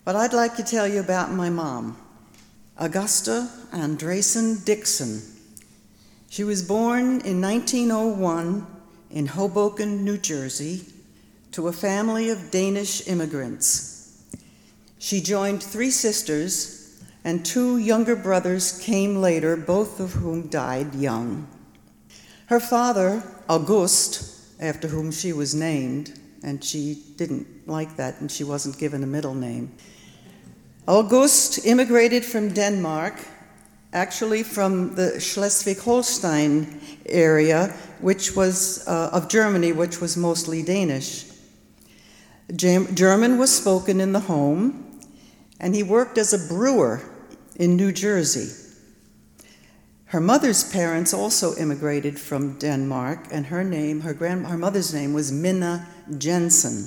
But I'd like to tell you about my mom, Augusta Andresen Dixon. She was born in 1901 in Hoboken, New Jersey, to a family of Danish immigrants. She joined 3 sisters, and 2 younger brothers came later, both of whom died young. Her father, August, after whom she was named, and she didn't like that, and she wasn't given a middle name. August immigrated from Denmark, actually from the Schleswig-Holstein area, which was of Germany, which was mostly Danish. German was spoken in the home, and he worked as a brewer in New Jersey. Her mother's parents also immigrated from Denmark, and her mother's name was Minna Jensen.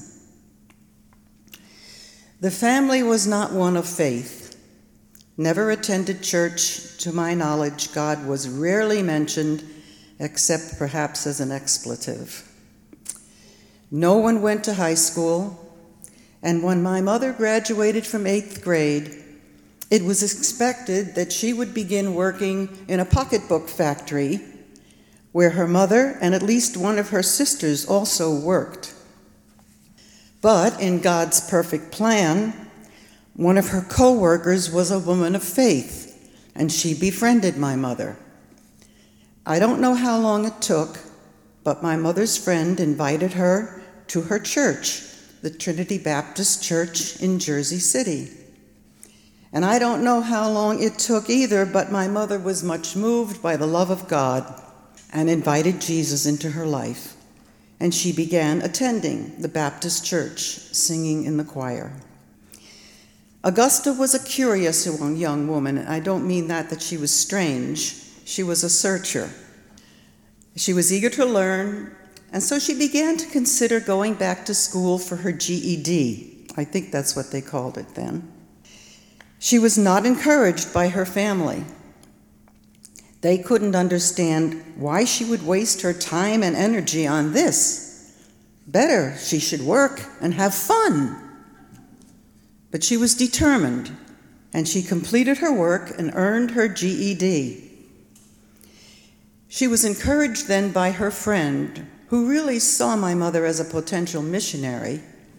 The family was not one of faith. Never attended church. To my knowledge, God was rarely mentioned, except perhaps as an expletive. No one went to high school, and when my mother graduated from 8th grade, it was expected that she would begin working in a pocketbook factory where her mother and at least one of her sisters also worked. But in God's perfect plan, one of her co-workers was a woman of faith, and she befriended my mother. I don't know how long it took, but my mother's friend invited her to her church, the Trinity Baptist Church in Jersey City. And I don't know how long it took either, but my mother was much moved by the love of God and invited Jesus into her life. And she began attending the Baptist church, singing in the choir. Augusta was a curious young woman. I don't mean that she was strange. She was a searcher. She was eager to learn, and so she began to consider going back to school for her GED. I think that's what they called it then. She was not encouraged by her family. They couldn't understand why she would waste her time and energy on this. Better, she should work and have fun. But she was determined, and she completed her work and earned her GED. She was encouraged then by her friend, who really saw my mother as a potential missionary,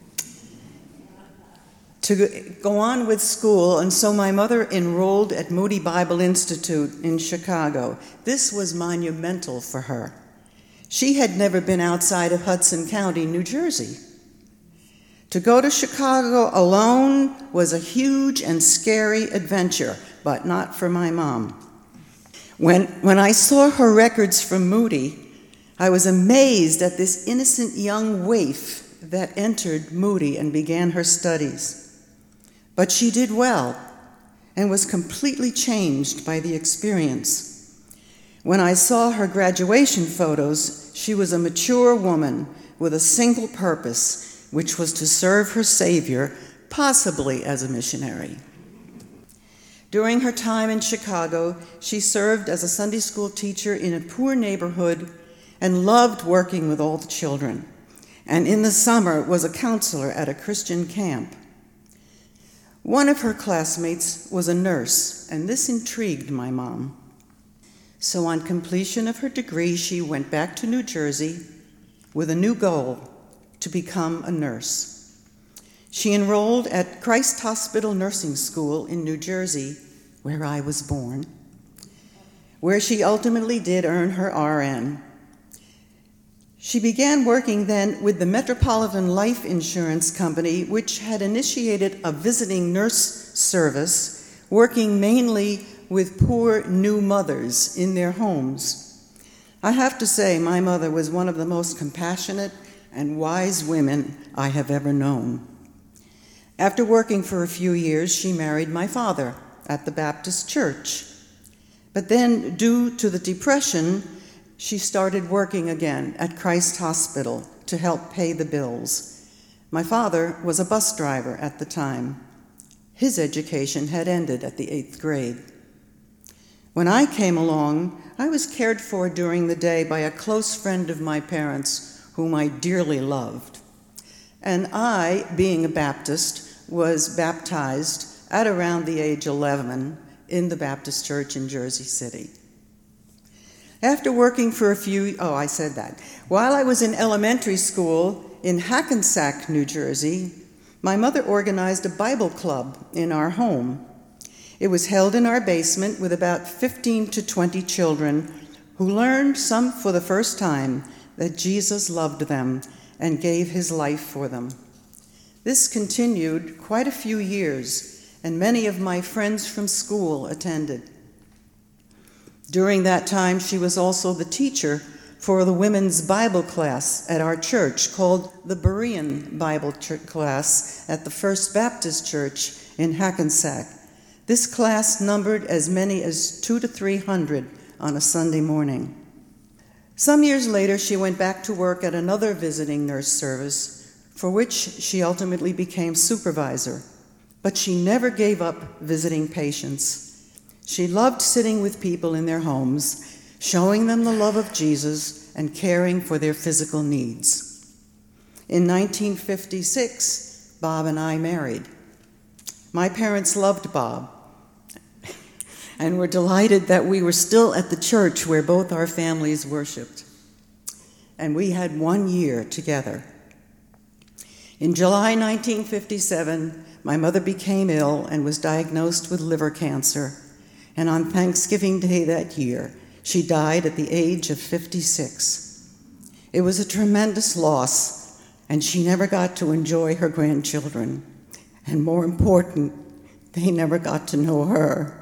to go on with school, and so my mother enrolled at Moody Bible Institute in Chicago. This was monumental for her. She had never been outside of Hudson County, New Jersey. To go to Chicago alone was a huge and scary adventure, but not for my mom. When I saw her records from Moody, I was amazed at this innocent young waif that entered Moody and began her studies. But she did well and was completely changed by the experience. When I saw her graduation photos, she was a mature woman with a single purpose, which was to serve her Savior, possibly as a missionary. During her time in Chicago, she served as a Sunday school teacher in a poor neighborhood and loved working with all the children. And in the summer was a counselor at a Christian camp. One of her classmates was a nurse, and this intrigued my mom. So on completion of her degree, she went back to New Jersey with a new goal: to become a nurse. She enrolled at Christ Hospital Nursing School in New Jersey, where I was born, where she ultimately did earn her RN. She began working then with the Metropolitan Life Insurance Company, which had initiated a visiting nurse service, working mainly with poor new mothers in their homes. I have to say, my mother was one of the most compassionate and wise women I have ever known. After working for a few years, she married my father at the Baptist church. But then, due to the Depression, she started working again at Christ Hospital to help pay the bills. My father was a bus driver at the time. His education had ended at the 8th grade. When I came along, I was cared for during the day by a close friend of my parents, whom I dearly loved. And I, being a Baptist, was baptized at around the age 11 in the Baptist Church in Jersey City. After working for While I was in elementary school in Hackensack, New Jersey, my mother organized a Bible club in our home. It was held in our basement with about 15 to 20 children who learned, some for the first time, that Jesus loved them and gave his life for them. This continued quite a few years, and many of my friends from school attended. During that time, she was also the teacher for the women's Bible class at our church, called the Berean Bible class at the First Baptist Church in Hackensack. This class numbered as many as 200 to 300 on a Sunday morning. Some years later, she went back to work at another visiting nurse service, for which she ultimately became supervisor. But she never gave up visiting patients. She loved sitting with people in their homes, showing them the love of Jesus and caring for their physical needs. In 1956, Bob and I married. My parents loved Bob and were delighted that we were still at the church where both our families worshiped. And we had 1 year together. In July 1957, my mother became ill and was diagnosed with liver cancer. And on Thanksgiving Day that year, she died at the age of 56. It was a tremendous loss, and she never got to enjoy her grandchildren. And more important, they never got to know her.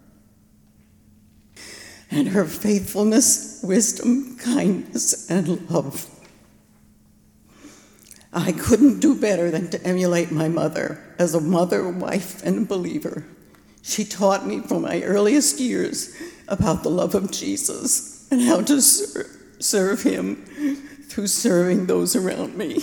And her faithfulness, wisdom, kindness, and love. I couldn't do better than to emulate my mother as a mother, wife, and a believer. She taught me from my earliest years about the love of Jesus and how to serve him through serving those around me.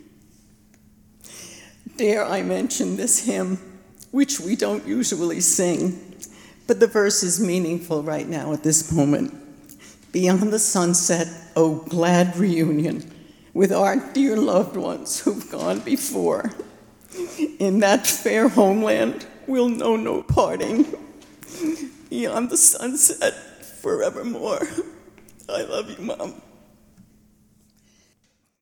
Dare I mention this hymn, which we don't usually sing, but the verse is meaningful right now at this moment. Beyond the sunset, oh glad reunion, with our dear loved ones who've gone before. In that fair homeland, we'll know no parting. Beyond the sunset, forevermore. I love you, Mom.